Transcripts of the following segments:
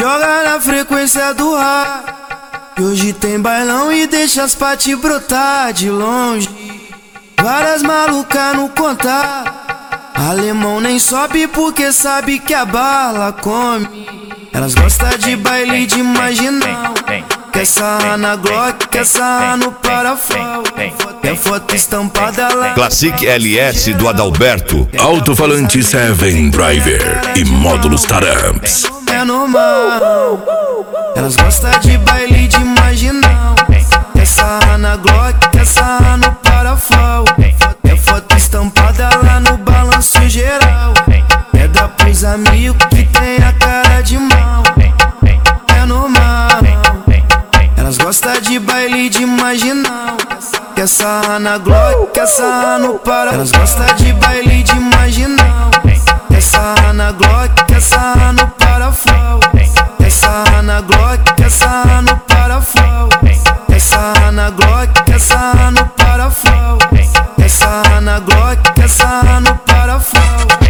Joga na frequência do ar. E hoje tem bailão e deixa as paty brotar de longe. Várias malucas no contar. Alemão nem sobe porque sabe que a bala come. Elas gostam de baile de marginal. Quer sarrar na Glock, quer sarrar no parafal. Quer foto estampada lá. Classic LS do Adalberto. Alto-falante 7 Driver e módulos Taramps. É normal. Elas gostam de baile de marginal. Quer sarrar na Glock, quer sarrar no parafal. Quer foto estampada lá no balanço geral. É dar pros amigos que tem a cara de mal. É normal. Elas gostam de baile de marginal. Quer sarrar na Glock, quer sarrar no parafal. Elas gostam de baile de marginal. Quer sarrar na Glock, quer sarrar no parafal. Quer sarrar na Glock, quer sarrar no parafal. Quer sarrar na Glock, quer sarrar no parafal. Quer sarrar na Glock, quer sarrar no parafal.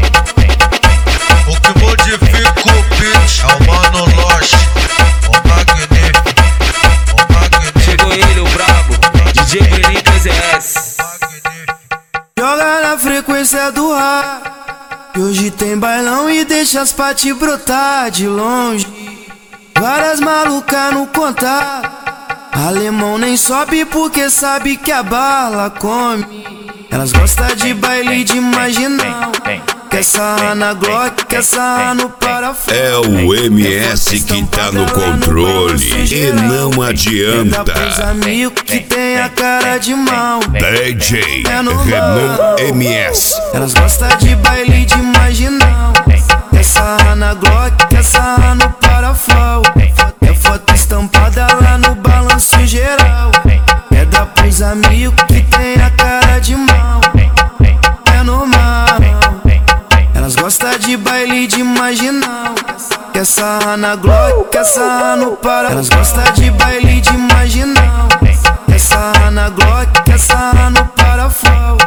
O que modifica o beat é o Mano Lost, o magnífico, o magnífico. Chegou ele, o brabo, DJ Benicas ES. Joga na frequência do ar. E hoje tem bailão e deixa as paty brotar de longe. Várias malucas no contar. Alemão nem sobe porque sabe que a bala come. Elas gostam de baile de marginal. Quer sarrar na Glock, quer sarrar no parafal. É o MS que tá no controle e não adianta. Pros amigos que tem a cara de mal. DJ Renan MS. Elas gostam de baile de marginal. Quer sarrar na Glock, quer sarrar no parafal. Quer foto estampada lá no balanço geral. É dar pros amigos que tem a cara de mal. É normal. Elas gostam de baile de marginal. Quer sarrar na Glock, quer sarrar no parafal. Elas gostam de baile de marginal. Quer sarrar na Glock, quer sarrar no parafal.